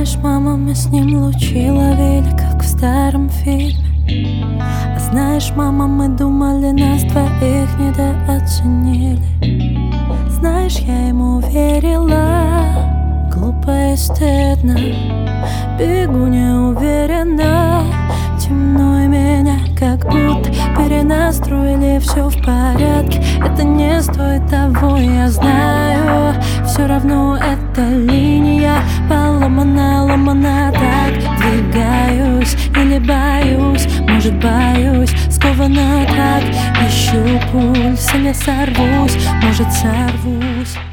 знаешь, мама, мы с ним лучи ловили, как в старом фильме. А знаешь, мама, мы думали, нас двоих недооценили. Знаешь, я ему верила, глупо и стыдно. Бегу неуверенно, темно и меня как будто перенастроили. Все в порядке, это не стоит того, я знаю. Все равно эта линия поломана, ломана. Так двигаюсь или боюсь, может боюсь, скована так. Ищу пульс или сорвусь, может сорвусь.